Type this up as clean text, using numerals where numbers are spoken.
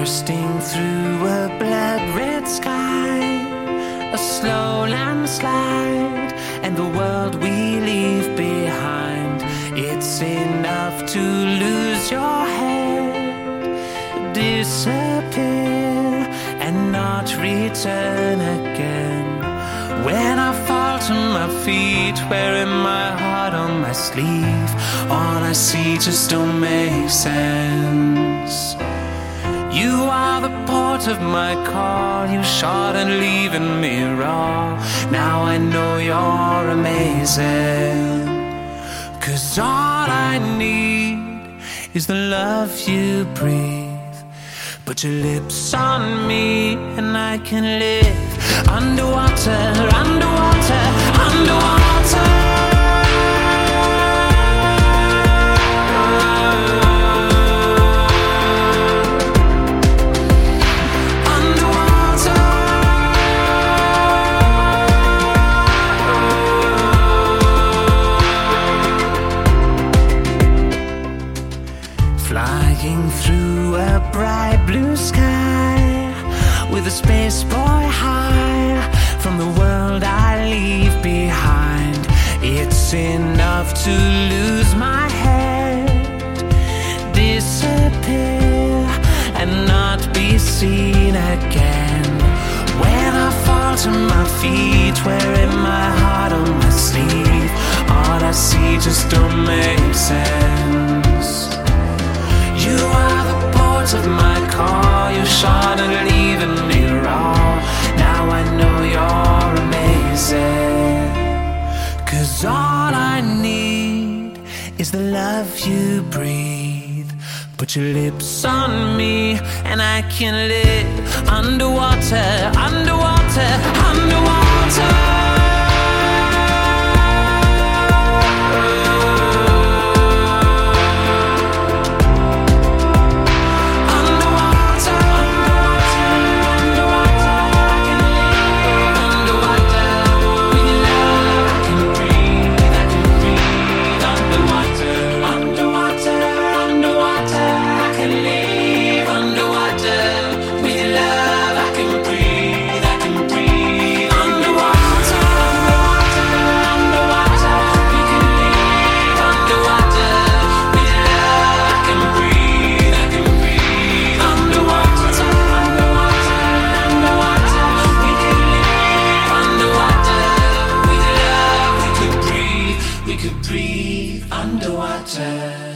bursting through a blood-red sky, a slow landslide, and the world we leave behind. It's enough to lose your head, disappear, and not return again. When I fall to my feet, wearing my heart on my sleeve, all I see just don't make sense. You are the port of my call, you shot and leaving me raw. Now I know you're amazing, 'cause all I need is the love you breathe. Put your lips on me and I can live underwater, underwater, underwater. Flying through a bright blue sky, with a space boy high, from the world I leave behind. It's enough to lose my head, disappear, and not be seen again. When I fall to my feet, wearing my heart on my sleeve, all I see just don't make sense. You are the port of my call, you shot and leaving me raw. Now I know you're amazing, 'cause all I need is the love you breathe. Put your lips on me and I can live underwater, underwater, underwater. We could breathe underwater.